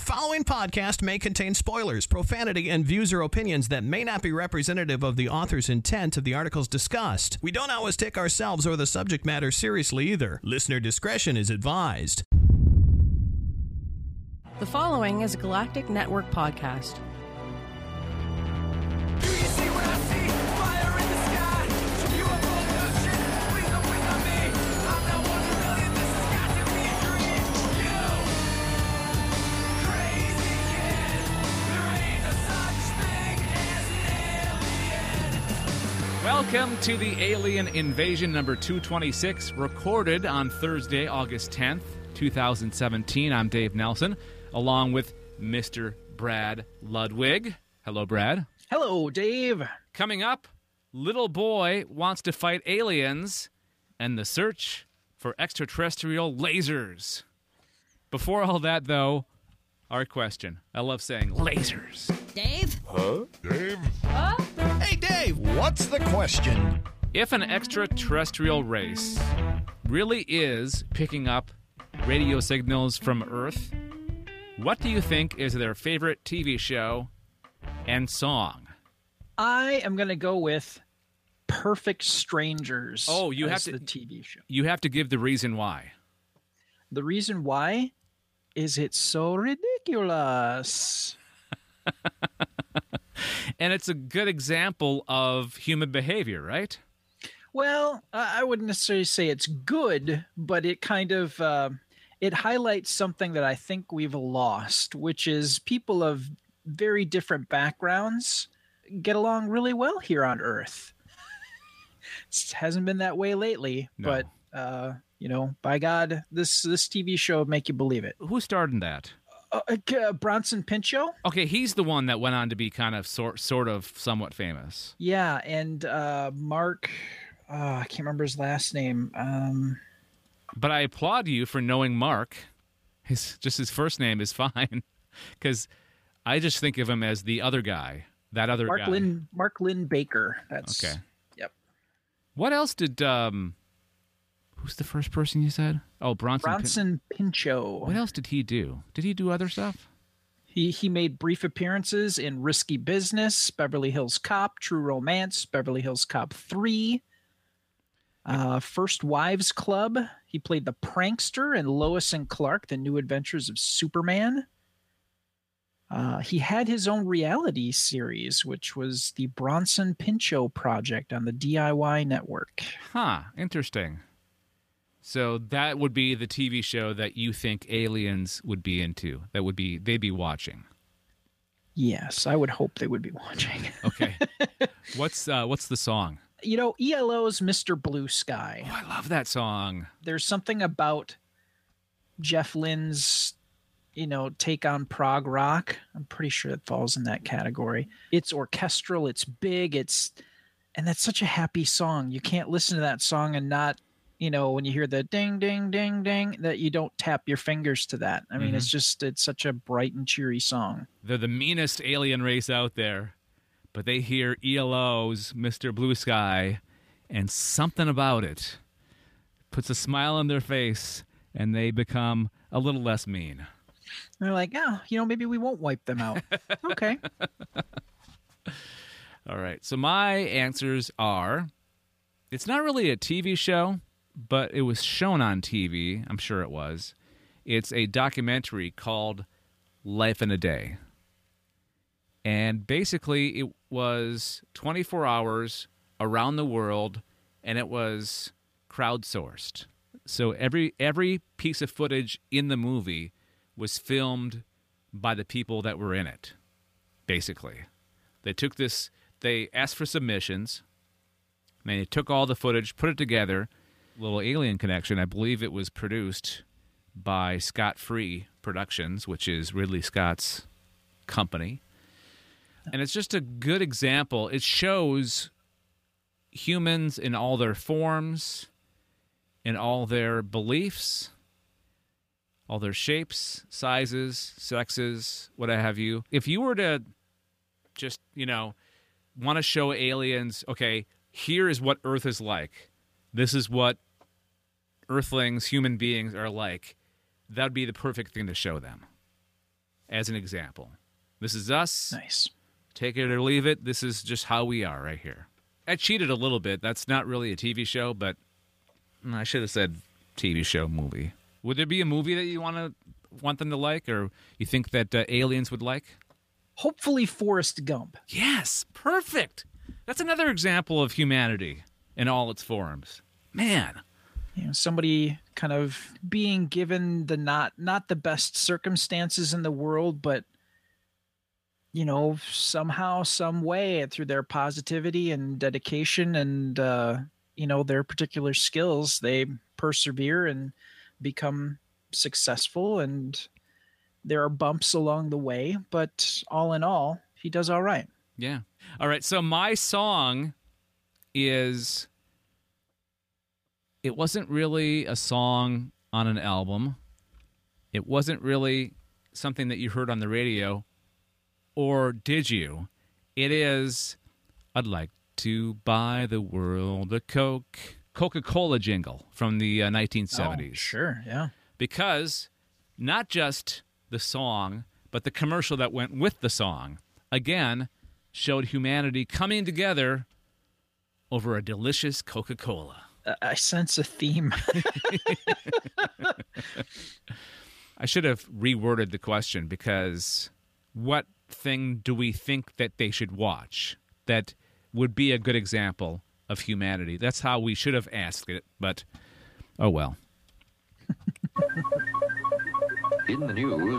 following podcast may contain spoilers, profanity, and views or opinions that may not be representative of the author's intent of the articles discussed. We don't always take ourselves or the subject matter seriously either. Listener discretion is advised. The following is a Galactic Network podcast. Do you see what I see? Fire in the sky. UFO abduction. Please don't wait on me. I'm not 1 million. This has got to be a dream. You crazy kid. There ain't no such thing as an alien. Welcome to the Alien Invasion number 226, recorded on Thursday, August 10th, 2017. I'm Dave Nelson, along with Mr. Brad Ludwig. Hello, Brad. Hello, Dave. Coming up, little boy wants to fight aliens and the search for extraterrestrial lasers. Before all that, though, our question. I love saying lasers. Dave? Hey, Dave, what's the question? If an extraterrestrial race really is picking up radio signals from Earth, what do you think is their favorite TV show and song? I am going to go with Perfect Strangers. Oh, you have as to the TV show. You have to give the reason why. The reason why is it's so ridiculous. And it's a good example of human behavior, right? Well, I wouldn't necessarily say it's good, but it kind of it highlights something that I think we've lost, which is people of very different backgrounds get along really well here on Earth. It hasn't been that way lately, No. but by God, this TV show would make you believe it. Who starred in that? Bronson Pinchot? Okay, he's the one that went on to be kind of sort of somewhat famous. Yeah, and Mark, I can't remember his last name. But I applaud you for knowing Mark. His first name is fine, because I just think of him as the other guy, that other guy. Mark Lynn Baker. That's Okay. Yep. What else did who's the first person you said? Oh, Bronson Pinchot. What else did he do? Did he do other stuff? He made brief appearances in Risky Business, Beverly Hills Cop, True Romance, Beverly Hills Cop 3, First Wives Club. He played the prankster in Lois and Clark, The New Adventures of Superman. He had his own reality series, which was the Bronson Pinchot Project on the DIY network. Huh, interesting. So that would be the TV show that you think aliens would be into, they'd be watching. Yes, I would hope they would be watching. Okay. What's the song? ELO's Mr. Blue Sky. Oh, I love that song. There's something about Jeff Lynne's, take on prog rock. I'm pretty sure it falls in that category. It's orchestral, it's big, and that's such a happy song. You can't listen to that song and not, when you hear the ding, ding, ding, ding, that you don't tap your fingers to that. I mean, it's such a bright and cheery song. They're the meanest alien race out there, but they hear ELO's Mr. Blue Sky, and something about it puts a smile on their face, and they become a little less mean. They're like, maybe we won't wipe them out. Okay. All right. So my answers are, it's not really a TV show, but it was shown on TV. I'm sure it was. It's a documentary called Life in a Day. And basically it was 24 hours around the world, and it was crowdsourced. So every piece of footage in the movie was filmed by the people that were in it, basically. They asked for submissions, and they took all the footage, put it together. Little Alien Connection, I believe it was produced by Scott Free Productions, which is Ridley Scott's company. And it's just a good example. It shows humans in all their forms, in all their beliefs, all their shapes, sizes, sexes, what have you. If you were to just, want to show aliens, okay, here is what Earth is like. This is what Earthlings, human beings are like. That would be the perfect thing to show them. as an example. This is us. Nice. Take it or leave it. This is just how we are right here. I cheated a little bit. That's not really a TV show, but I should have said TV show movie. Would there be a movie that you want them to like, or you think that aliens would like? Hopefully Forrest Gump. Yes, perfect. That's another example of humanity in all its forms. Man. Somebody kind of being given the not the best circumstances in the world, but somehow, some way, through their positivity and dedication and their particular skills, they persevere and become successful. And there are bumps along the way, but all in all, he does all right. Yeah. All right. So my song is. It wasn't really a song on an album. It wasn't really something that you heard on the radio. Or did you? It is, I'd like to buy the world a Coke. Coca-Cola jingle from the 1970s. Oh, sure, yeah. Because not just the song, but the commercial that went with the song, again, showed humanity coming together over a delicious Coca-Cola. I sense a theme. I should have reworded the question, because what thing do we think that they should watch that would be a good example of humanity? That's how we should have asked it, but oh well. In the news,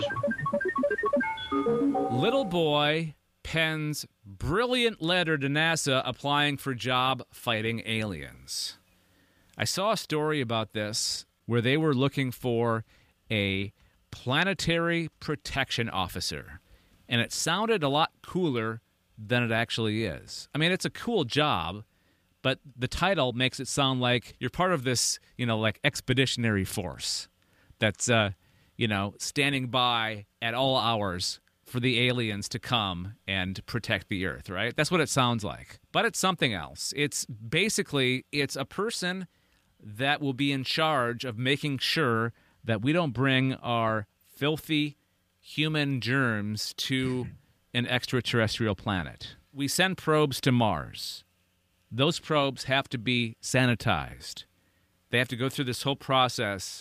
Little boy pens brilliant letter to NASA applying for job fighting aliens. I saw a story about this where they were looking for a planetary protection officer, and it sounded a lot cooler than it actually is. I mean, it's a cool job, but the title makes it sound like you're part of this, like expeditionary force that's, standing by at all hours for the aliens to come and protect the Earth, right? That's what it sounds like. But it's something else. It's a person that will be in charge of making sure that we don't bring our filthy human germs to an extraterrestrial planet. We send probes to Mars. Those probes have to be sanitized. They have to go through this whole process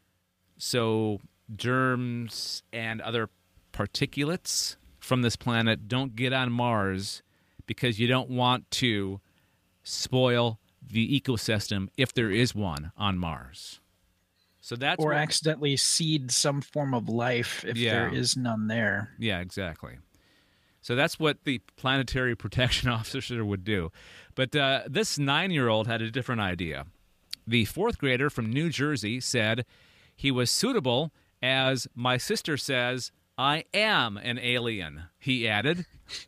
so germs and other particulates from this planet don't get on Mars, because you don't want to spoil the ecosystem if there is one on Mars. So that's or accidentally seed some form of life if there is none there. Yeah, exactly. So that's what the planetary protection officer would do. But this 9-year-old had a different idea. The 4th grader from New Jersey said he was suitable as my sister says, I am an alien, he added.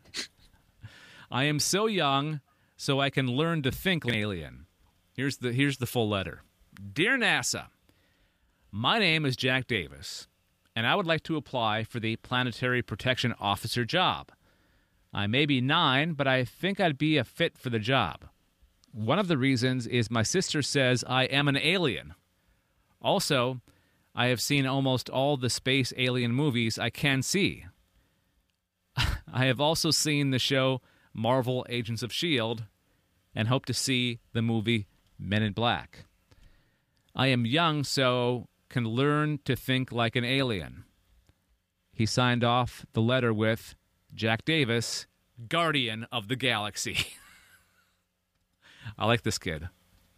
I am so young, so I can learn to think like an alien. Here's the full letter. Dear NASA, my name is Jack Davis, and I would like to apply for the Planetary Protection Officer job. I may be 9, but I think I'd be a fit for the job. One of the reasons is my sister says I am an alien. Also, I have seen almost all the space alien movies I can see. I have also seen the show Marvel Agents of S.H.I.E.L.D. and hope to see the movie Men in Black. I am young, so can learn to think like an alien. He signed off the letter with Jack Davis, Guardian of the Galaxy. I like this kid.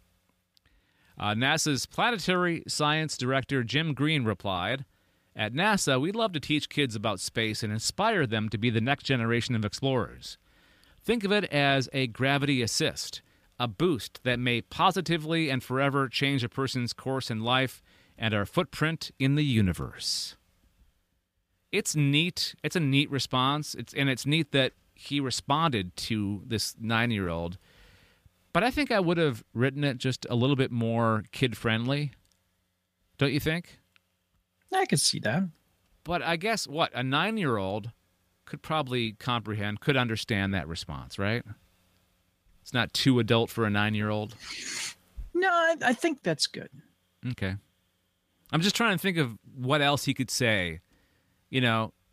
NASA's Planetary Science Director Jim Green replied, at NASA, we love to teach kids about space and inspire them to be the next generation of explorers. Think of it as a gravity assist, a boost that may positively and forever change a person's course in life and our footprint in the universe. It's neat. It's a neat response. It's neat that he responded to this 9-year-old. But I think I would have written it just a little bit more kid-friendly. Don't you think? I could see that. But I guess, a 9-year-old could probably comprehend, could understand that response, right? It's not too adult for a 9-year-old. No, I think that's good. Okay. I'm just trying to think of what else he could say, because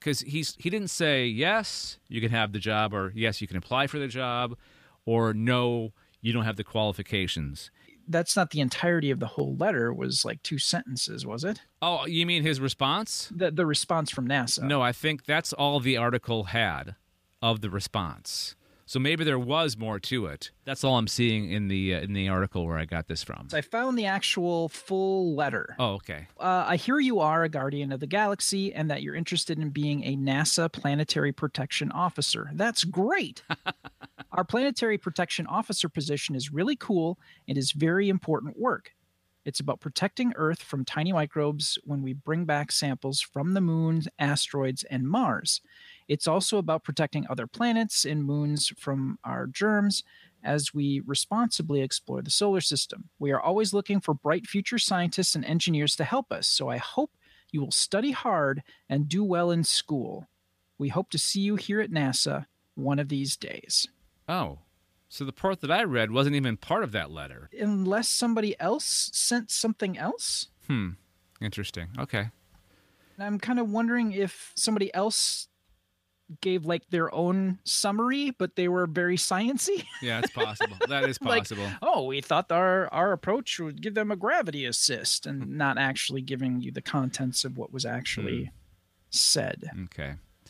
because he didn't say, yes, you can have the job, or yes, you can apply for the job, or no, you don't have the qualifications. That's not the entirety of the whole letter. It was like 2 sentences, was it? Oh, you mean his response? The response from NASA. No, I think that's all the article had of the response. So maybe there was more to it. That's all I'm seeing in the article where I got this from. I found the actual full letter. Oh, okay. I hear you are a guardian of the galaxy and that you're interested in being a NASA planetary protection officer. That's great. Our planetary protection officer position is really cool and is very important work. It's about protecting Earth from tiny microbes when we bring back samples from the moon, asteroids, and Mars. It's also about protecting other planets and moons from our germs as we responsibly explore the solar system. We are always looking for bright future scientists and engineers to help us, so I hope you will study hard and do well in school. We hope to see you here at NASA one of these days. Oh, so the part that I read wasn't even part of that letter. Unless somebody else sent something else? Interesting. Okay. I'm kind of wondering if somebody else gave like their own summary, but they were very sciencey. Yeah, it's possible. That is Like, possible. oh, we thought our approach would give them a gravity assist, and not actually giving you the contents of what was actually said. Okay.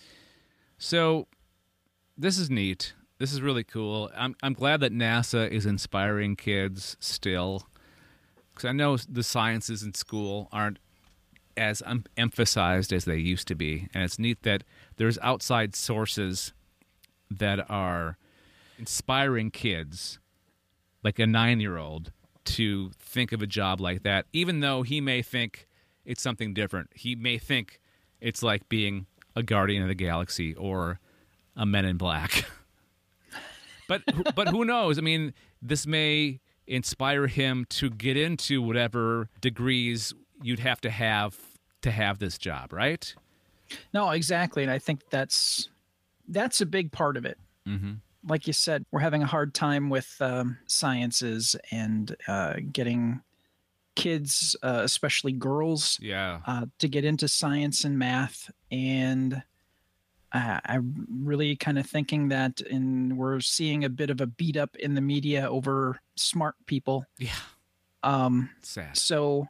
So this is neat. This is really cool. I'm glad that NASA is inspiring kids still, because I know the sciences in school aren't as emphasized as they used to be, and it's neat that there's outside sources that are inspiring kids, like a 9-year-old, to think of a job like that, even though he may think it's something different. He may think it's like being a guardian of the galaxy or a Men in Black. But who knows? I mean, this may inspire him to get into whatever degrees you'd have to have this job, right? No, exactly, and I think that's a big part of it. Mm-hmm. Like you said, we're having a hard time with sciences and getting kids, especially girls, to get into science and math. And I'm really kind of thinking that we're seeing a bit of a beat up in the media over smart people. Yeah. Sad. So,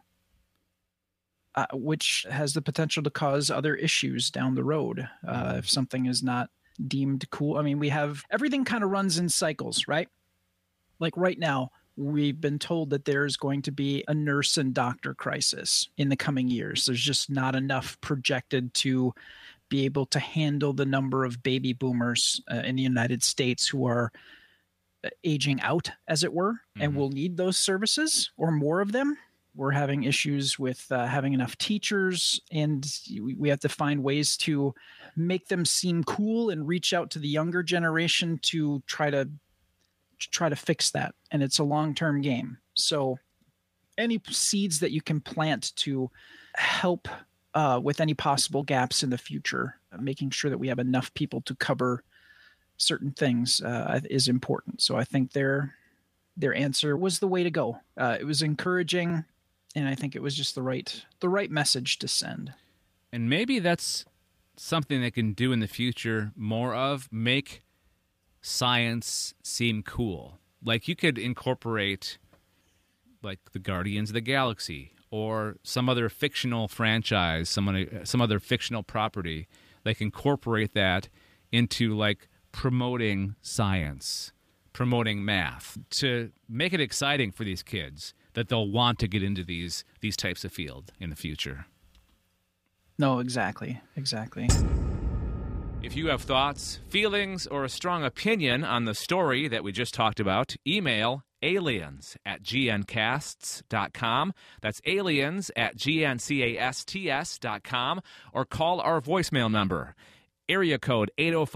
which has the potential to cause other issues down the road if something is not deemed cool. I mean, we have everything kind of runs in cycles, right? Like right now, we've been told that there's going to be a nurse and doctor crisis in the coming years. There's just not enough projected to be able to handle the number of baby boomers in the United States who are aging out, as it were, and will need those services or more of them. We're having issues with having enough teachers, and we have to find ways to make them seem cool and reach out to the younger generation to try to fix that. And it's a long-term game. So any seeds that you can plant to help with any possible gaps in the future, making sure that we have enough people to cover certain things is important. So I think their answer was the way to go. It was encouraging, and I think it was just the right message to send. And maybe that's something they can do in the future more of, make science seem cool. Like you could incorporate like the Guardians of the Galaxy or some other fictional franchise, some other fictional property, like incorporate that into like promoting science, promoting math, to make it exciting for these kids that they'll want to get into these types of field in the future. No, exactly. If you have thoughts, feelings, or a strong opinion on the story that we just talked about, email aliens@gncasts.com. That's aliens@gncasts.com, or call our voicemail number, area code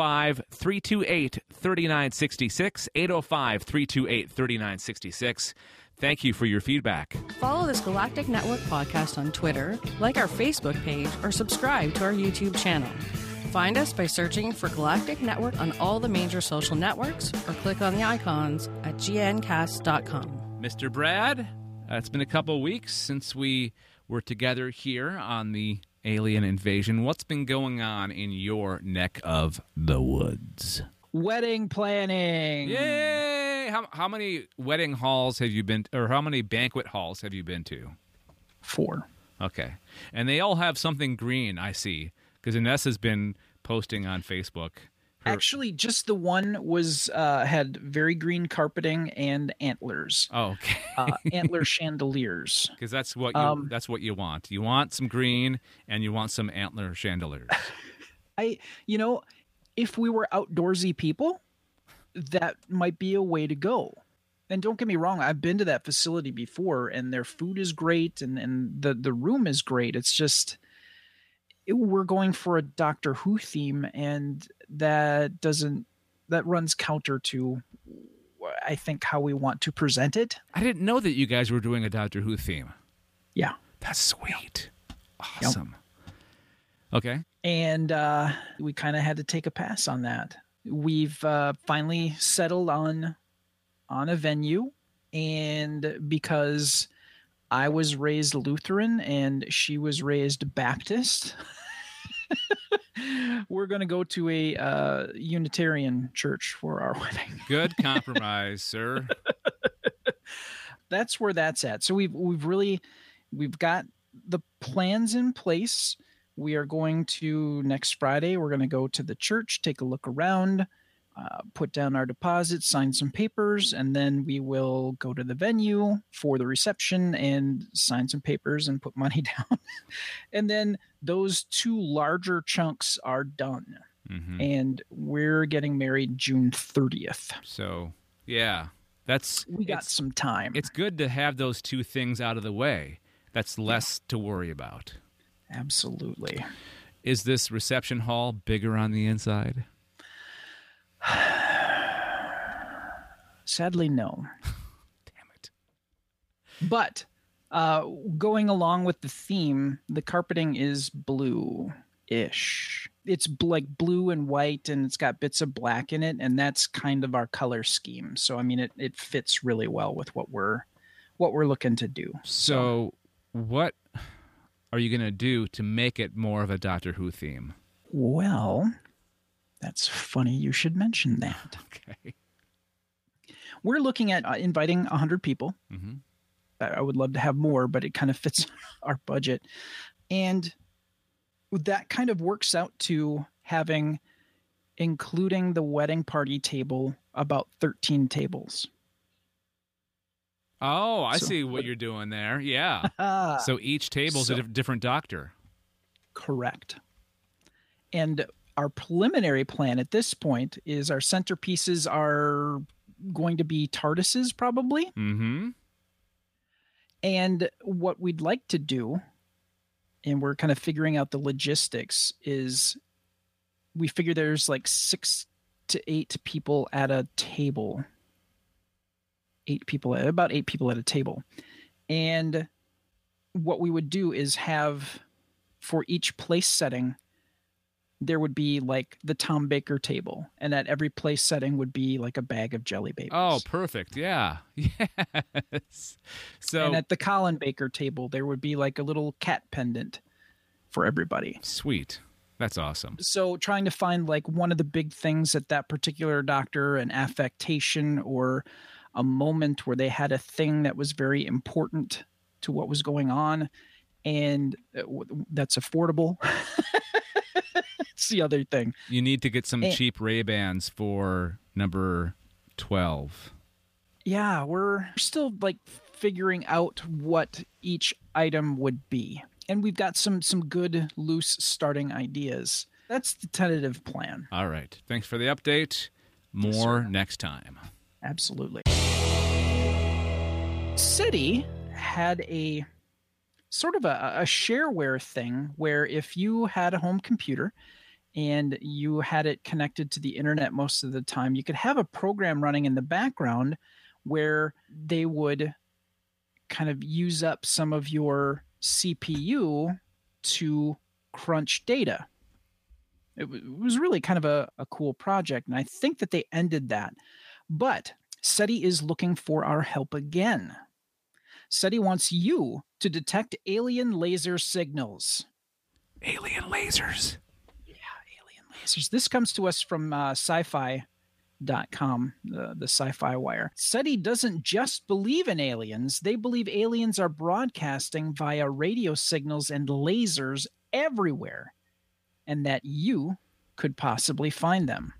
805-328-3966, 805-328-3966. Thank you for your feedback. Follow this Galactic Network podcast on Twitter, like our Facebook page, or subscribe to our YouTube channel. Find us by searching for Galactic Network on all the major social networks, or click on the icons at gncast.com. Mr. Brad, it's been a couple of weeks since we were together here on the alien invasion. What's been going on in your neck of the woods? Wedding planning. Yay! How many wedding halls have you been, or how many banquet halls have you been to? 4. Okay. And they all have something green, I see, because Inessa's been posting on Facebook. Actually, just the one was had very green carpeting and antlers. Oh, okay. Antler chandeliers. Because that's what you want. You want some green and you want some antler chandeliers. If we were outdoorsy people, that might be a way to go. And don't get me wrong, I've been to that facility before, and their food is great, and the room is great. It's just we're going for a Doctor Who theme, and that runs counter to, I think, how we want to present it. I didn't know that you guys were doing a Doctor Who theme. Yeah. That's sweet. Awesome. Okay. And we kind of had to take a pass on that. We've finally settled on a venue, and because I was raised Lutheran and she was raised Baptist, we're going to go to a Unitarian church for our wedding. Good compromise, sir. That's where that's at. So we've got the plans in place. We are going to, next Friday, we're going to go to the church, take a look around, put down our deposits, sign some papers, and then we will go to the venue for the reception and sign some papers and put money down. And then those 2 larger chunks are done. Mm-hmm. And we're getting married June 30th. So, yeah, we got some time. It's good to have those 2 things out of the way. That's less to worry about. Absolutely. Is this reception hall bigger on the inside? Sadly, no. Damn it. But going along with the theme, the carpeting is blue-ish. It's like blue and white, and it's got bits of black in it, and that's kind of our color scheme. So, I mean, it fits really well with what we're looking to do. So what are you going to do to make it more of a Doctor Who theme? Well, that's funny you should mention that. Okay. We're looking at inviting 100 people. Mm-hmm. I would love to have more, but it kind of fits our budget. And that kind of works out to including the wedding party table, about 13 tables. Oh, I see what you're doing there. Yeah. So each table's a different doctor. Correct. And our preliminary plan at this point is our centerpieces are going to be TARDISes, probably. Mm-hmm. And what we'd like to do, and we're kind of figuring out the logistics, is we figure there's like 6 to 8 people at a table. About 8 people at a table. And what we would do is have, for each place setting, there would be like the Tom Baker table, and at every place setting would be like a bag of Jelly Babies. Oh, perfect. Yeah. Yes. So, and at the Colin Baker table, there would be like a little cat pendant for everybody. Sweet. That's awesome. So trying to find like one of the big things at that particular doctor, an affectation or a moment where they had a thing that was very important to what was going on, and that's affordable. It's the other thing. You need to get some cheap Ray-Bans for number 12. Yeah, we're still like figuring out what each item would be. And we've got some good loose starting ideas. That's the tentative plan. All right. Thanks for the update. More next time. Absolutely. City had a sort of a shareware thing where if you had a home computer and you had it connected to the internet most of the time, you could have a program running in the background where they would kind of use up some of your CPU to crunch data. It was really kind of a cool project, and I think that they ended that. But SETI is looking for our help again. SETI wants you to detect alien laser signals. Alien lasers. Alien lasers. This comes to us from sci-fi.com, the sci-fi wire. SETI doesn't just believe in aliens. They believe aliens are broadcasting via radio signals and lasers everywhere, and that you could possibly find them.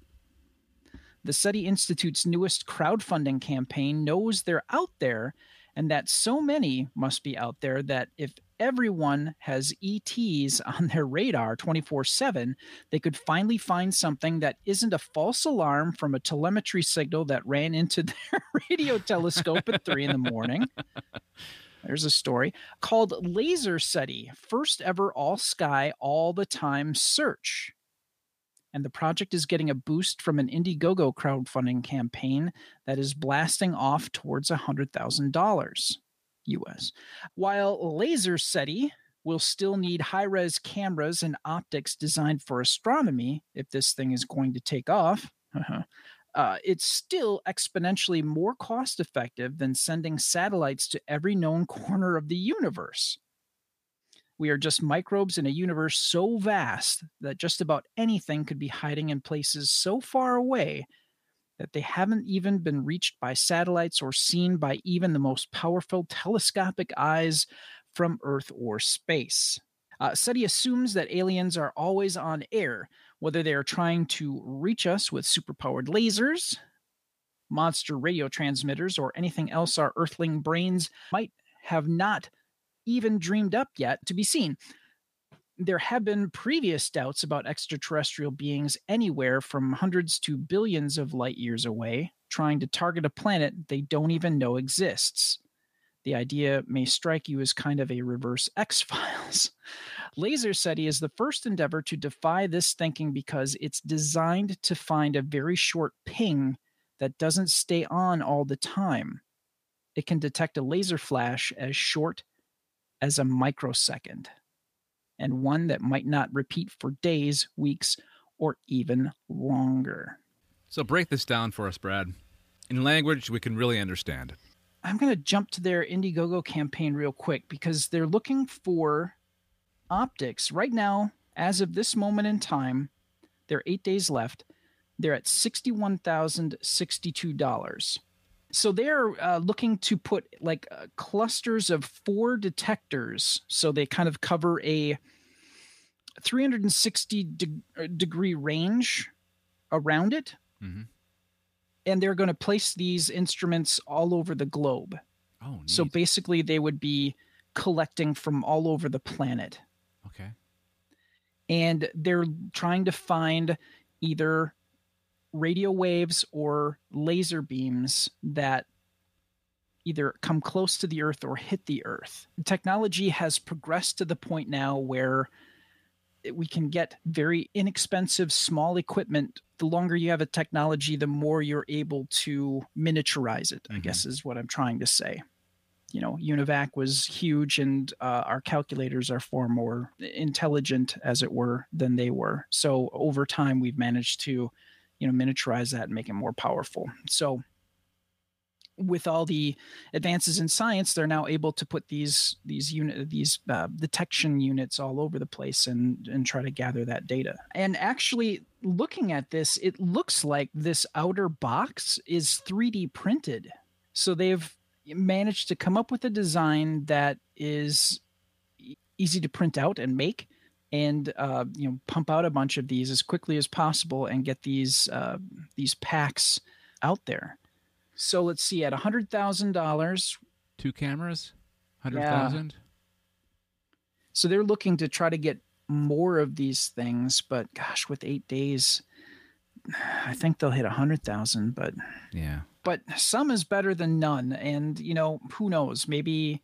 The SETI Institute's newest crowdfunding campaign knows they're out there, and that so many must be out there that if everyone has ETs on their radar 24/7, they could finally find something that isn't a false alarm from a telemetry signal that ran into their radio telescope at 3 a.m. There's a story called Laser SETI, first ever all sky, all the time search. And the project is getting a boost from an Indiegogo crowdfunding campaign that is blasting off towards $100,000 US. While Laser SETI will still need high-res cameras and optics designed for astronomy, if this thing is going to take off, it's still exponentially more cost-effective than sending satellites to every known corner of the universe. We are just microbes in a universe so vast that just about anything could be hiding in places so far away that they haven't even been reached by satellites or seen by even the most powerful telescopic eyes from Earth or space. SETI assumes that aliens are always on air, whether they are trying to reach us with superpowered lasers, monster radio transmitters, or anything else our Earthling brains might have not even dreamed up yet to be seen. There have been previous doubts about extraterrestrial beings anywhere from hundreds to billions of light years away, trying to target a planet they don't even know exists. The idea may strike you as kind of a reverse X-Files. Laser SETI is the first endeavor to defy this thinking because it's designed to find a very short ping that doesn't stay on all the time. It can detect a laser flash as short as a microsecond, and one that might not repeat for days, weeks, or even longer. So break this down for us, Brad, in language we can really understand. I'm going to jump to their Indiegogo campaign real quick because they're looking for optics. Right now, as of this moment in time, there are 8 days left. They're at $61,062. So they're looking to put like clusters of 4 detectors. So they kind of cover a 360 degree range around it. Mm-hmm. And they're going to place these instruments all over the globe. Oh, neat. So basically they would be collecting from all over the planet. Okay. And they're trying to find either radio waves or laser beams that either come close to the Earth or hit the Earth. Technology has progressed to the point now where we can get very inexpensive, small equipment. The longer you have a technology, the more you're able to miniaturize it, I guess is what I'm trying to say. You know, UNIVAC was huge, and our calculators are far more intelligent, as it were, than they were. So over time, we've managed to, miniaturize that and make it more powerful. So with all the advances in science, they're now able to put these detection units all over the place and try to gather that data. And actually, looking at this, it looks like this outer box is 3D printed. So they've managed to come up with a design that is easy to print out and make, and pump out a bunch of these as quickly as possible and get these packs out there. So let's see, at $100,000, 2 cameras, 100,000. So they're looking to try to get more of these things, but gosh, with 8 days, I think they'll hit 100,000. But yeah, but some is better than none, and who knows? Maybe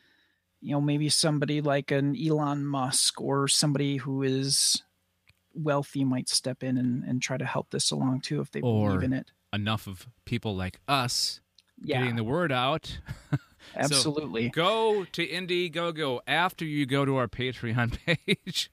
somebody like an Elon Musk or somebody who is wealthy might step in and try to help this along too if they believe in it. Enough of people like us Yeah. getting the word out. Absolutely. So go to Indiegogo after you go to our Patreon page.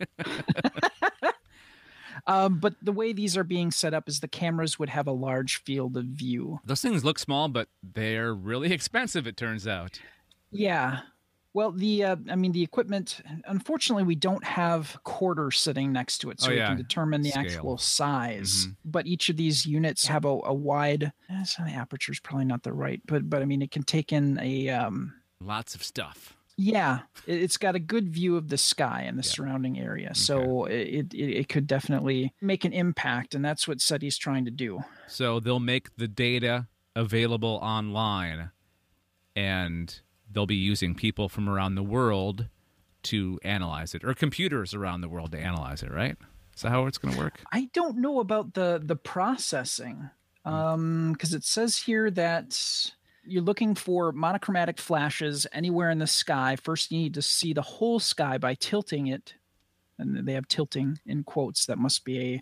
But the way these are being set up is the cameras would have a large field of view. Those things look small, but they're really expensive, it turns out. Yeah. Well, the equipment, unfortunately, we don't have quarters sitting next to it, so we can determine the Scale. actual size. But each of these units have a wide, so the aperture is probably not the right, but I mean, it can take in a, Lots of stuff. it's got a good view of the sky and the surrounding area. So it could definitely make an impact, and that's what SETI's trying to do. So they'll make the data available online, and they'll be using people from around the world to analyze it, or computers around the world to analyze it, right? Is that how it's going to work? I don't know about the processing, because it says here that you're looking for monochromatic flashes anywhere in the sky. First, you need to see the whole sky by tilting it, and they have tilting in quotes. That must be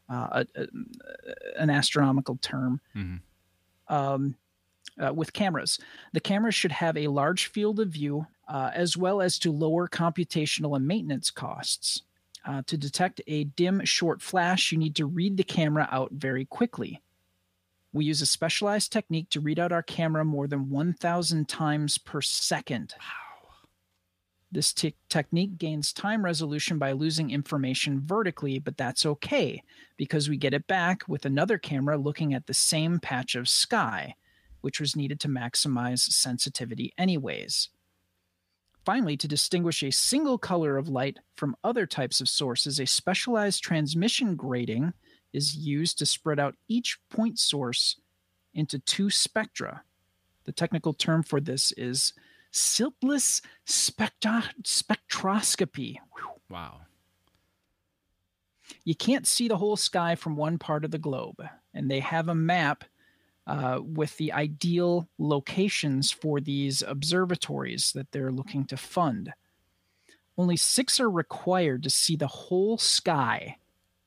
an astronomical term. With cameras. The cameras should have a large field of view, as well as to lower computational and maintenance costs. To detect a dim, short flash, you need to read the camera out very quickly. We use a specialized technique to read out our camera more than 1,000 times per second. Wow. This technique gains time resolution by losing information vertically, but that's okay, because we get it back with another camera looking at the same patch of sky, which was needed to maximize sensitivity anyways. Finally, to distinguish a single color of light from other types of sources, a specialized transmission grating is used to spread out each point source into 2 spectra. The technical term for this is siltless spectroscopy. Whew. Wow. You can't see the whole sky from one part of the globe, and they have a map with the ideal locations for these observatories that they're looking to fund. Only 6 are required to see the whole sky.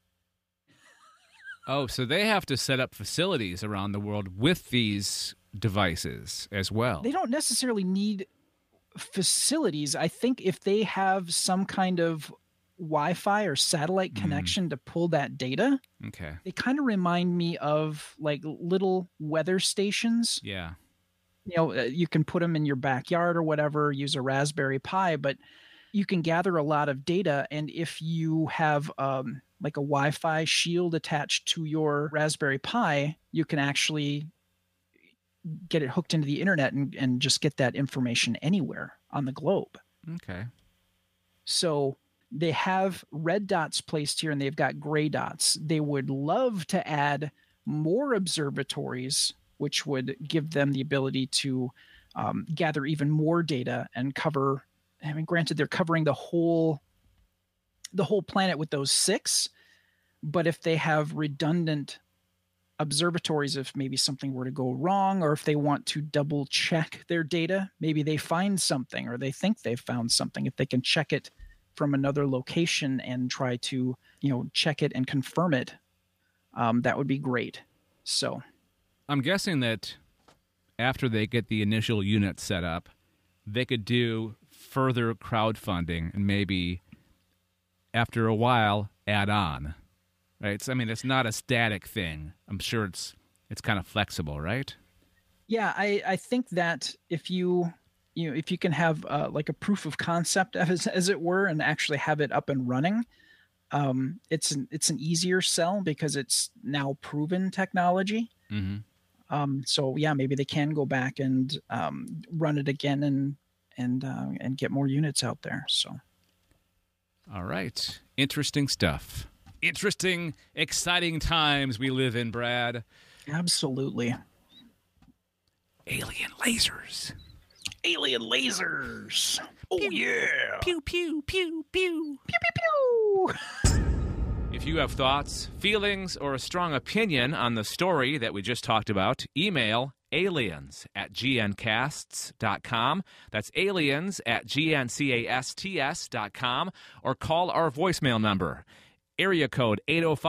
Oh, so they have to set up facilities around the world with these devices as well. They don't necessarily need facilities. I think if they have some kind of Wi-Fi or satellite connection to pull that data, Okay. they kind of remind me of like little weather stations. Yeah. You can put them in your backyard or whatever, use a Raspberry Pi, but you can gather a lot of data. And if you have like a Wi-Fi shield attached to your Raspberry Pi, you can actually get it hooked into the internet and just get that information anywhere on the globe. Okay. So they have red dots placed here and they've got gray dots. They would love to add more observatories, which would give them the ability to gather even more data and cover. I mean, granted, they're covering the whole planet with those 6, but if they have redundant observatories, if maybe something were to go wrong, or if they want to double check their data, maybe they find something or they think they've found something. If they can check it from another location and try to, check it and confirm it, that would be great. So I'm guessing that after they get the initial unit set up, they could do further crowdfunding and maybe after a while add on, right? So, I mean, it's not a static thing. I'm sure it's kind of flexible, right? Yeah, I think that if you can have like a proof of concept as it were, and actually have it up and running, it's an easier sell because it's now proven technology. Mm-hmm. So yeah, maybe they can go back and run it again and get more units out there. So, all right, interesting stuff. Interesting, exciting times we live in, Brad. Absolutely. Alien lasers. Alien lasers. Oh yeah. Pew, pew, pew, pew. Pew pew pew. If you have thoughts, feelings, or a strong opinion on the story that we just talked about, email aliens@gncasts.com. That's aliens@gncasts.com, or call our voicemail number, area code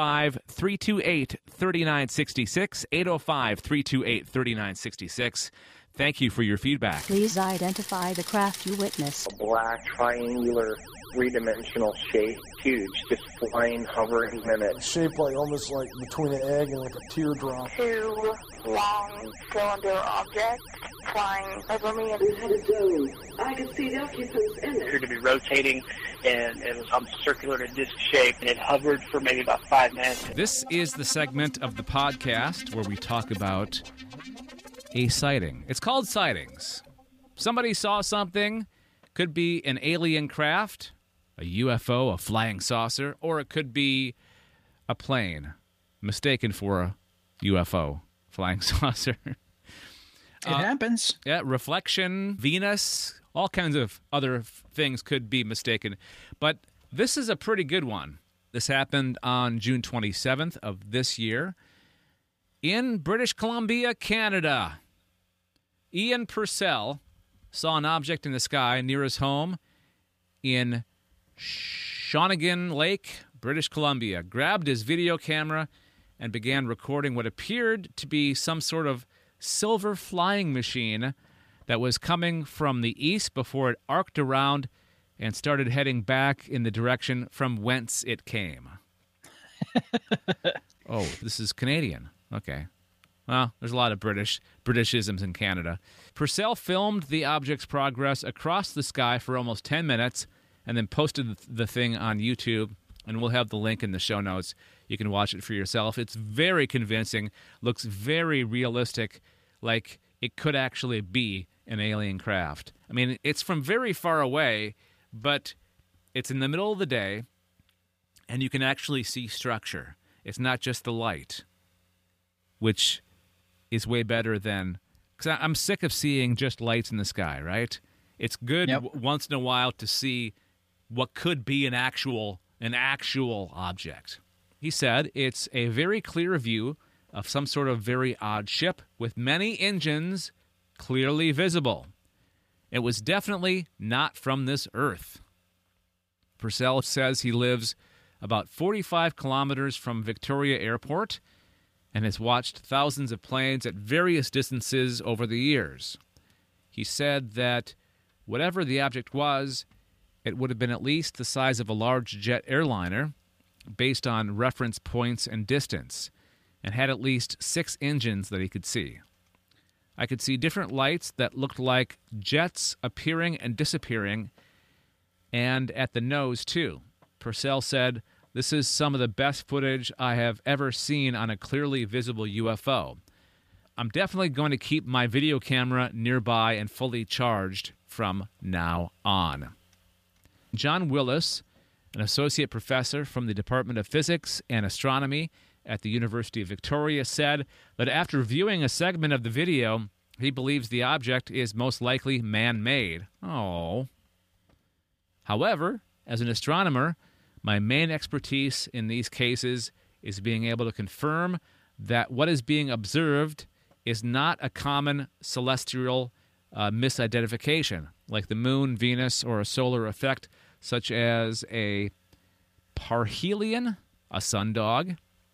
805-328-3966, 805-328-3966. Thank you for your feedback. Please identify the craft you witnessed. Black triangular three-dimensional shape, huge, just flying, hovering minutes. Shaped like almost like between an egg and like a teardrop. Two long cylinder objects flying over me. We had a dome. I could see the occupants in it. Appeared to be rotating, and it was circular to disc shape, and it hovered for maybe about 5 minutes. This is the segment of the podcast where we talk about a sighting. It's called Sightings. Somebody saw something. Could be an alien craft, a UFO, a flying saucer, or it could be a plane mistaken for a UFO, flying saucer. It happens. Yeah, reflection, Venus, all kinds of other things could be mistaken. But this is a pretty good one. This happened on June 27th of this year in British Columbia, Canada. Ian Purcell saw an object in the sky near his home in Shawnigan Lake, British Columbia, grabbed his video camera and began recording what appeared to be some sort of silver flying machine that was coming from the east before it arced around and started heading back in the direction from whence it came. Oh, this is Canadian. Okay. Well, there's a lot of Britishisms in Canada. Purcell filmed the object's progress across the sky for almost 10 minutes and then posted the thing on YouTube, and we'll have the link in the show notes. You can watch it for yourself. It's very convincing, looks very realistic, like it could actually be an alien craft. I mean, it's from very far away, but it's in the middle of the day, and you can actually see structure. It's not just the light, which is way better than... Because I'm sick of seeing just lights in the sky, right? It's good once in a while to see what could be an actual object. He said it's a very clear view of some sort of very odd ship with many engines clearly visible. It was definitely not from this Earth. Purcell says he lives about 45 kilometers from Victoria Airport and has watched thousands of planes at various distances over the years. He said that whatever the object was, it would have been at least the size of a large jet airliner based on reference points and distance, and had at least 6 engines that he could see. I could see different lights that looked like jets appearing and disappearing, and at the nose, too. Purcell said, "This is some of the best footage I have ever seen on a clearly visible UFO. I'm definitely going to keep my video camera nearby and fully charged from now on." John Willis, an associate professor from the Department of Physics and Astronomy at the University of Victoria, said that after viewing a segment of the video, he believes the object is most likely man-made. Oh. However, as an astronomer, my main expertise in these cases is being able to confirm that what is being observed is not a common celestial misidentification, like the moon, Venus, or a solar effect such as a parhelion, a sundog.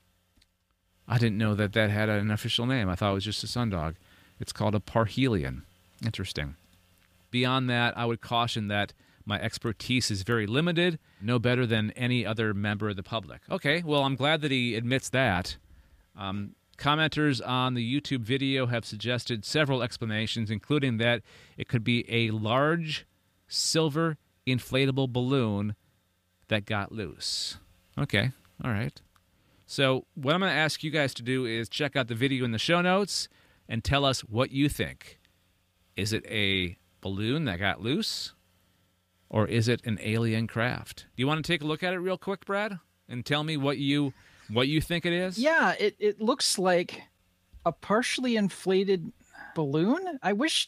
I didn't know that had an official name. I thought it was just a sundog. It's called a parhelion. Interesting. Beyond that, I would caution that my expertise is very limited, no better than any other member of the public. Okay, well, I'm glad that he admits that. Commenters on the YouTube video have suggested several explanations, including that it could be a large silver inflatable balloon that got loose. Okay, all right. So what I'm going to ask you guys to do is check out the video in the show notes and tell us what you think. Is it a balloon that got loose? Or is it an alien craft? Do you want to take a look at it real quick, Brad? And tell me what you think it is? Yeah, it looks like a partially inflated balloon. I wish...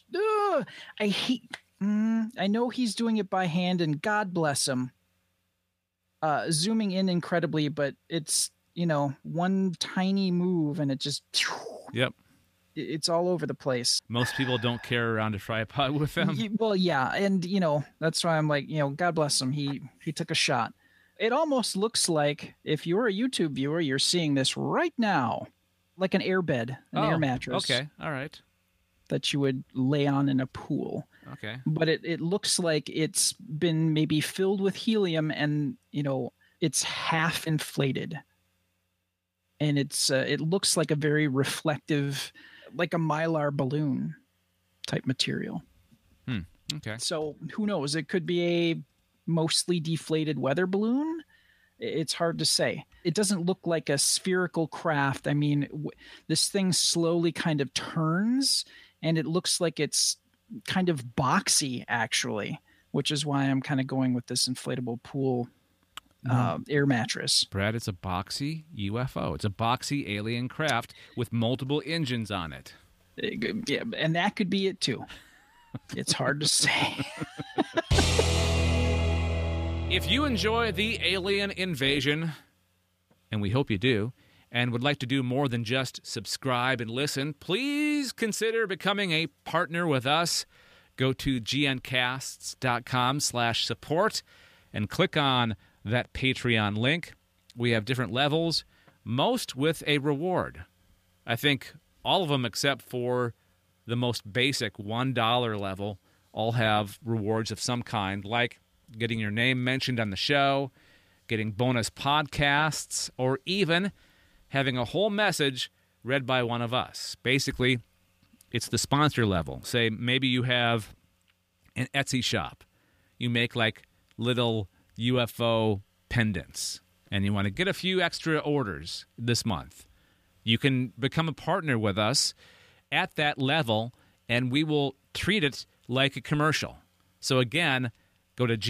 I know he's doing it by hand, and God bless him. Zooming in incredibly, but it's, one tiny move, and it just... Yep. It's all over the place. Most people don't carry around a tripod with them. Well, yeah, and, that's why I'm like, God bless him. He took a shot. It almost looks like, if you're a YouTube viewer, you're seeing this right now, like an airbed, an air mattress. Okay, all right. That you would lay on in a pool. Okay. But it looks like it's been maybe filled with helium, and it's half inflated, and it looks like a very reflective, like a Mylar balloon type material. Okay. So who knows? It could be a mostly deflated weather balloon. It's hard to say. It doesn't look like a spherical craft. I mean, this thing slowly kind of turns, and it looks like it's kind of boxy, actually, which is why I'm kind of going with this inflatable pool air mattress. Brad, it's a boxy UFO. It's a boxy alien craft with multiple engines on it. Yeah, and that could be it too. It's hard to say. If you enjoy the alien invasion, and we hope you do, and would like to do more than just subscribe and listen, please consider becoming a partner with us. Go to gncasts.com/support and click on that Patreon link. We have different levels, most with a reward. I think all of them except for the most basic $1 level all have rewards of some kind, like getting your name mentioned on the show, getting bonus podcasts, or even having a whole message read by one of us. Basically, it's the sponsor level. Say maybe you have an Etsy shop. You make like little UFO pendants, and you want to get a few extra orders this month. You can become a partner with us at that level, and we will treat it like a commercial. So again, go to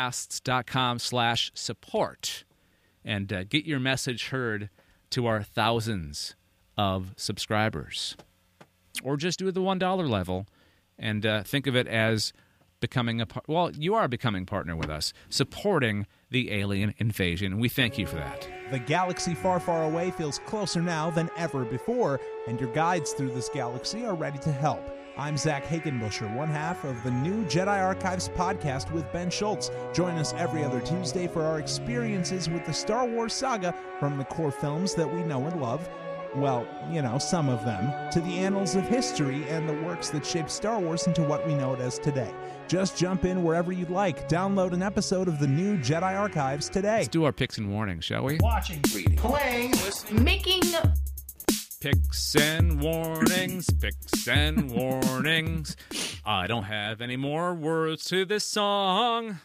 gncasts.com/support and get your message heard to our thousands of subscribers. Or just do the $1 level and think of it as becoming you are becoming partner with us, supporting the alien invasion, and we thank you for that. The galaxy far, far away feels closer now than ever before, and your guides through this galaxy are ready to help. I'm Zach Hagenbusher, one half of the new Jedi Archives podcast with Ben Schultz. Join us every other Tuesday for our experiences with the Star Wars saga, from the core films that we know and love, well, some of them, to the annals of history and the works that shaped Star Wars into what we know it as today. Just jump in wherever you'd like. Download an episode of the new Jedi Archives today. Let's do our picks and warnings, shall we? Watching, reading, playing, listening, making. Picks and warnings, picks and warnings. I don't have any more words to this song.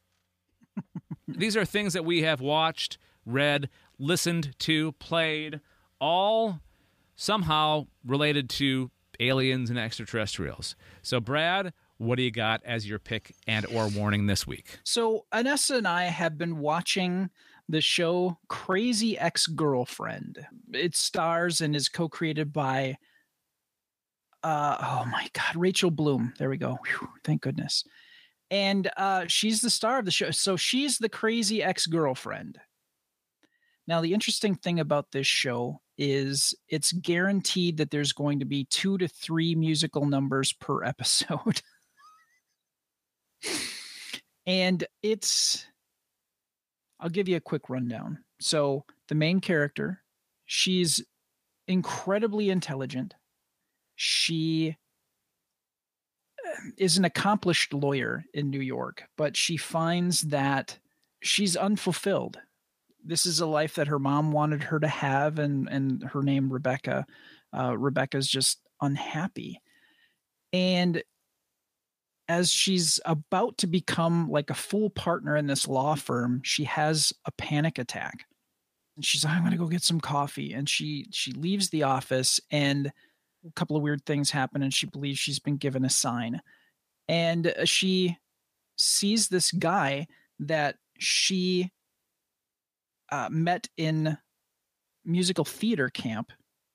These are things that we have watched, read, listened to, played, all somehow related to aliens and extraterrestrials. So, Brad, what do you got as your pick and or warning this week? So, Anessa and I have been watching the show Crazy Ex-Girlfriend. It stars and is co-created by, Rachel Bloom. There we go. Whew, thank goodness. And she's the star of the show. So she's the crazy ex-girlfriend. Now, the interesting thing about this show is it's guaranteed that there's going to be 2 to 3 musical numbers per episode. And I'll give you a quick rundown. So the main character, she's incredibly intelligent. She is an accomplished lawyer in New York, but she finds that she's unfulfilled. This is a life that her mom wanted her to have, and her name, Rebecca. Rebecca's just unhappy. And as she's about to become like a full partner in this law firm, she has a panic attack. And she's like, I'm going to go get some coffee. And she leaves the office, and a couple of weird things happen, and she believes she's been given a sign. And she sees this guy that she met in musical theater camp.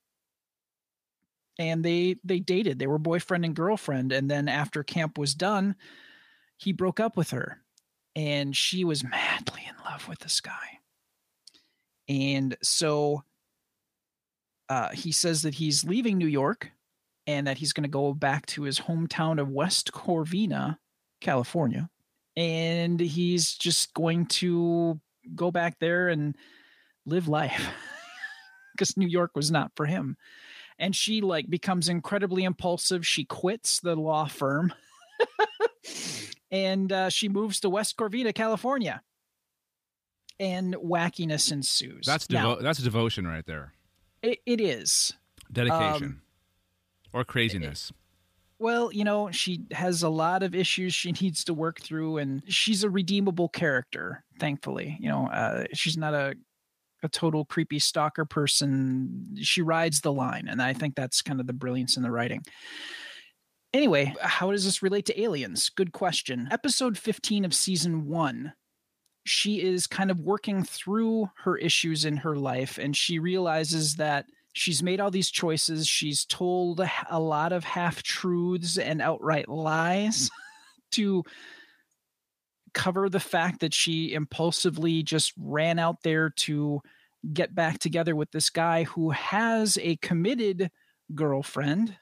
And they dated. They were boyfriend and girlfriend. And then after camp was done, he broke up with her. And she was madly in love with this guy. And so he says that he's leaving New York and that he's going to go back to his hometown of West Covina, California. And he's just going to go back there and live life because New York was not for him. And she becomes incredibly impulsive. She quits the law firm And she moves to West Covina, California. And wackiness ensues. That's devotion right there. It is. Dedication. Or craziness. Well, she has a lot of issues she needs to work through, and she's a redeemable character, thankfully. She's not a total creepy stalker person. She rides the line, and I think that's kind of the brilliance in the writing. Anyway, how does this relate to aliens? Good question. Episode 15 of season 1, she is kind of working through her issues in her life, and she realizes that she's made all these choices. She's told a lot of half-truths and outright lies to cover the fact that she impulsively just ran out there to get back together with this guy who has a committed girlfriend.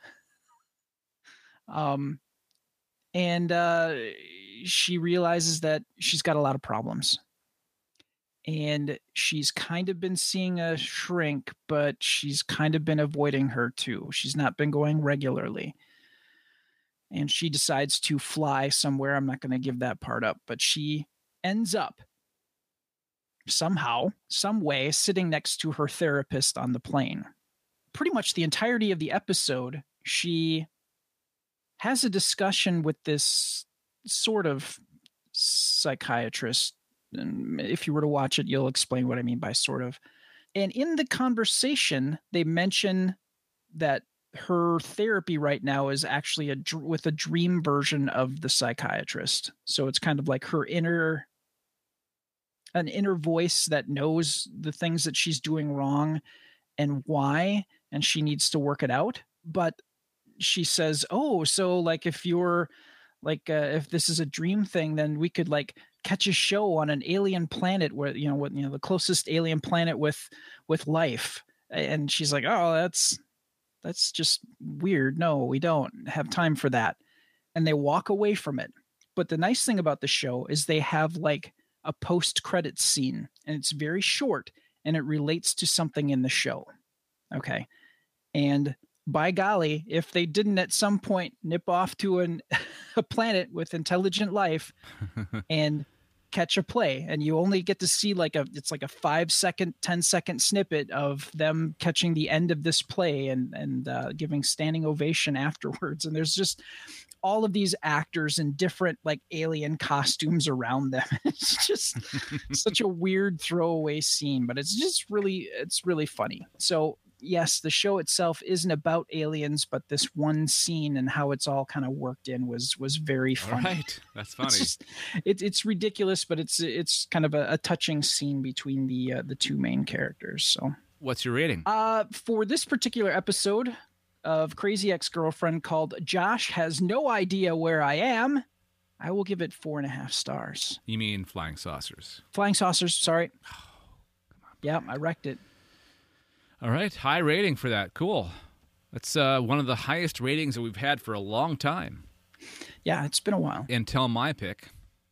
She realizes that she's got a lot of problems. And she's kind of been seeing a shrink, but she's kind of been avoiding her too. She's not been going regularly. And she decides to fly somewhere. I'm not going to give that part up, but she ends up somehow, some way, sitting next to her therapist on the plane. Pretty much the entirety of the episode, she has a discussion with this sort of psychiatrist. And if you were to watch it, you'll explain what I mean by sort of. And in the conversation, they mention that her therapy right now is actually with a dream version of the psychiatrist. So it's kind of like her an inner voice that knows the things that she's doing wrong and why, and she needs to work it out. But she says, "Oh, so like if you're like if this is a dream thing, then we could like catch a show on an alien planet where the closest alien planet with life." And she's like, "Oh, that's just weird. No, we don't have time for that." And they walk away from it. But the nice thing about the show is they have like a post-credits scene, and it's very short, and it relates to something in the show. Okay. And by golly, if they didn't at some point nip off to a planet with intelligent life and catch a play, and you only get to see it's like a 5-second, 10-second snippet of them catching the end of this play and giving standing ovation afterwards. And there's just all of these actors in different like alien costumes around them. It's just such a weird throwaway scene, but it's really funny. So yes, the show itself isn't about aliens, but this one scene and how it's all kind of worked in was very funny. All right, that's funny. It's ridiculous, but it's kind of a touching scene between the two main characters. So, what's your rating? For this particular episode of Crazy Ex-Girlfriend called "Josh Has No Idea Where I Am," I will give it 4.5 stars. You mean flying saucers? Flying saucers. Sorry. Oh, come on. Yeah, I wrecked it. All right, high rating for that. Cool. That's one of the highest ratings that we've had for a long time. Yeah, it's been a while. Until my pick.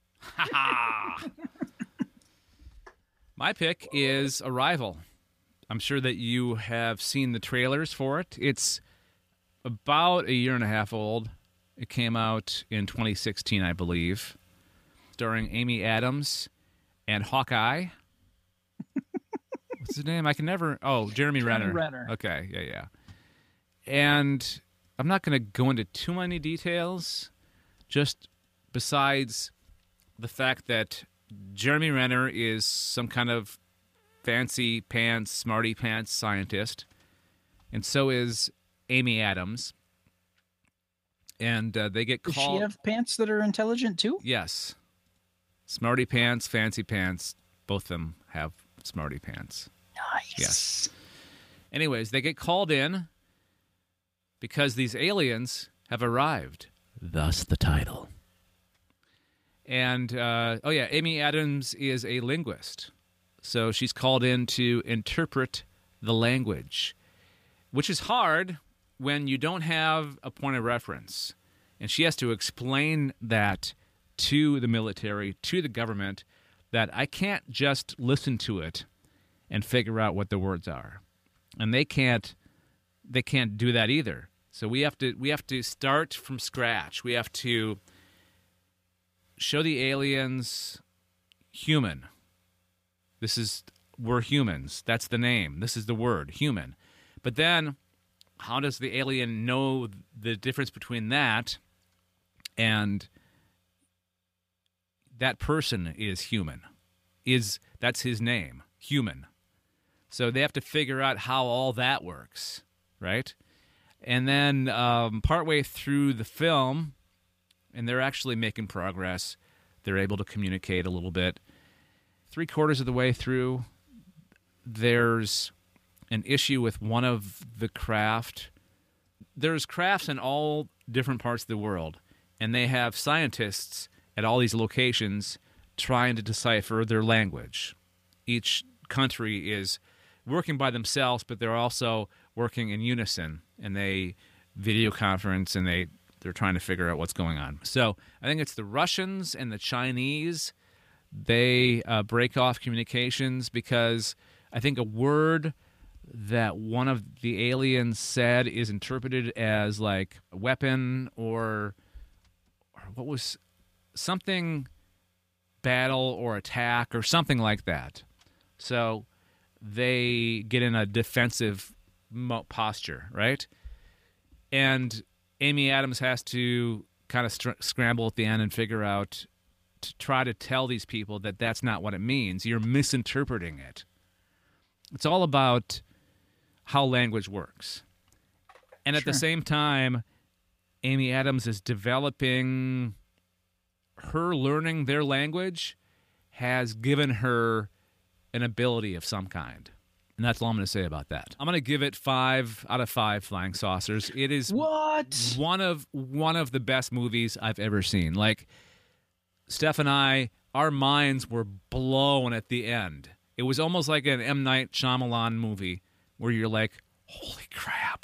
My pick is Arrival. I'm sure that you have seen the trailers for it. It's about 1.5 years old. It came out in 2016, I believe, starring Amy Adams and Hawkeye. What's his name? I can never... Oh, Jeremy Renner. Okay, yeah. And I'm not going to go into too many details, just besides the fact that Jeremy Renner is some kind of fancy pants, smarty pants scientist, and so is Amy Adams. And they get called... Does she have pants that are intelligent too? Yes. Smarty pants, fancy pants, both of them have smarty pants. Nice. Yes. Anyways, they get called in because these aliens have arrived. Thus the title. And, Amy Adams is a linguist. So she's called in to interpret the language, which is hard when you don't have a point of reference. And she has to explain that to the military, to the government, that I can't just listen to it and figure out what the words are. And they can't do that either. So we have to start from scratch. We have to show the aliens human. We're humans. That's the name. This is the word, human. But then, how does the alien know the difference between that and that person is human? That's his name, human. So they have to figure out how all that works, right? And then partway through the film, and they're actually making progress, they're able to communicate a little bit. 3/4 of the way through, there's an issue with one of the craft. There's crafts in all different parts of the world, and they have scientists at all these locations trying to decipher their language. Each country is working by themselves, but they're also working in unison, and they video conference, and they're trying to figure out what's going on. So I think it's the Russians and the Chinese. They break off communications because I think a word that one of the aliens said is interpreted as like a weapon or what was something, battle or attack or something like that. So they get in a defensive posture, right? And Amy Adams has to kind of scramble at the end and figure out to try to tell these people that that's not what it means. You're misinterpreting it. It's all about how language works. And at the same time, Amy Adams is developing, her learning their language has given her an ability of some kind. And that's all I'm going to say about that. I'm going to give it 5 out of 5 flying saucers. It is one of the best movies I've ever seen. Like, Steph and I, our minds were blown at the end. It was almost like an M. Night Shyamalan movie where you're like, holy crap.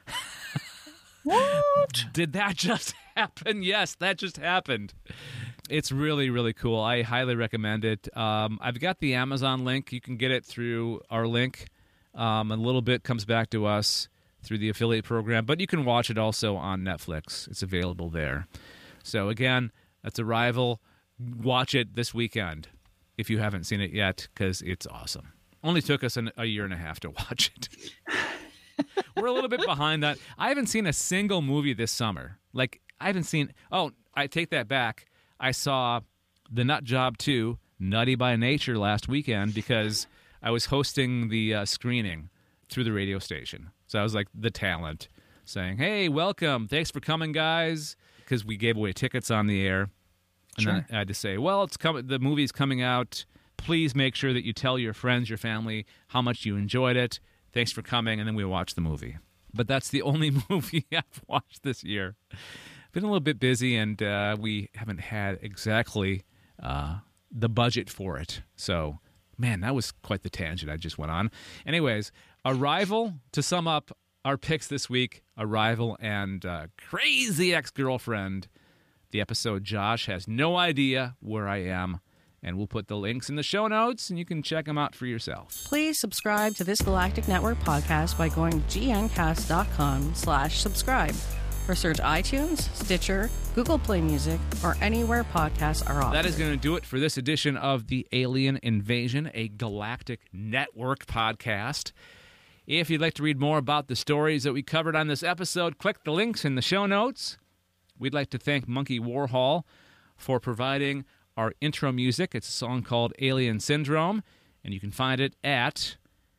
What? Did that just happen? Yes, that just happened. It's really, really cool. I highly recommend it. I've got the Amazon link. You can get it through our link. A little bit comes back to us through the affiliate program, but you can watch it also on Netflix. It's available there. So again, that's Arrival. Watch it this weekend if you haven't seen it yet, because it's awesome. Only took us a year and a half to watch it. We're a little bit behind that. I haven't seen a single movie this summer. Like, I haven't seen... Oh, I take that back. I saw The Nut Job 2, Nutty by Nature, last weekend because I was hosting the screening through the radio station. So I was like the talent saying, hey, welcome. Thanks for coming, guys, because we gave away tickets on the air. And then I had to say, well, the movie's coming out. Please make sure that you tell your friends, your family, how much you enjoyed it. Thanks for coming. And then we watched the movie. But that's the only movie I've watched this year. Been a little bit busy, and we haven't had exactly the budget for it. So, man, that was quite the tangent I just went on. Anyways, Arrival, to sum up our picks this week, Arrival and Crazy Ex-Girlfriend. The episode, Josh has no idea where I am. And we'll put the links in the show notes, and you can check them out for yourself. Please subscribe to this Galactic Network podcast by going to gncast.com/subscribe or search iTunes, Stitcher, Google Play Music, or anywhere podcasts are offered. That is going to do it for this edition of The Alien Invasion, a Galactic Network podcast. If you'd like to read more about the stories that we covered on this episode, click the links in the show notes. We'd like to thank Monkey Warhol for providing our intro music. It's a song called Alien Syndrome, and you can find it at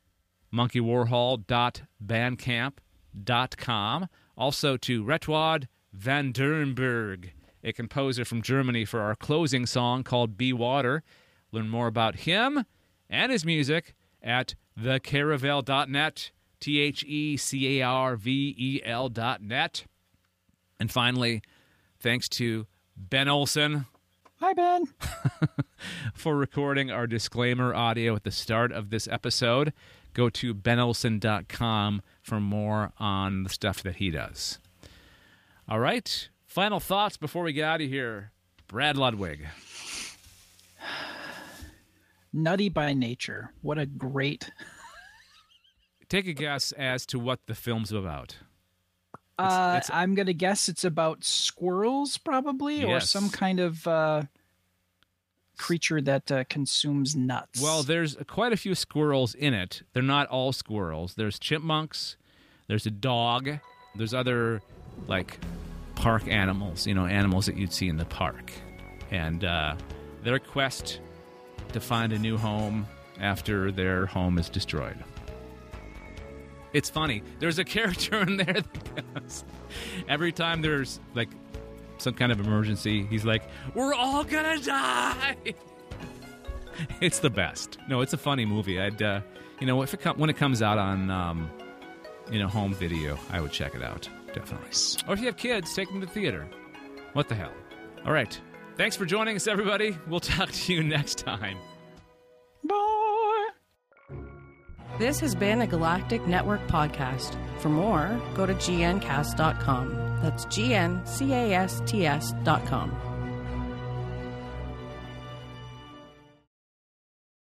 monkeywarhol.bandcamp.com. Also to Retwad van Durenberg, a composer from Germany, for our closing song called Be Water. Learn more about him and his music at thecaravel.net, TheCarvel.net. And finally, thanks to Ben Olson. Hi, Ben. For recording our disclaimer audio at the start of this episode. Go to benolson.com for more on the stuff that he does. All right. Final thoughts before we get out of here. Brad Ludwig. Nutty by Nature. What a great... Take a guess as to what the film's about. I'm going to guess it's about squirrels, probably, or some kind of creature that consumes nuts. Well, there's quite a few squirrels in it. They're not all squirrels. There's chipmunks. There's a dog. There's other, like, park animals, animals that you'd see in the park. And their quest to find a new home after their home is destroyed. It's funny. There's a character in there that goes, every time there's, like, some kind of emergency, he's like, we're all gonna die! It's the best. No, it's a funny movie. I'd, when it comes out on, home video, I would check it out. Definitely. Or if you have kids, take them to the theater. What the hell? All right. Thanks for joining us, everybody. We'll talk to you next time. Bye. This has been a Galactic Network podcast. For more, go to gncast.com. That's GNCASTS.com.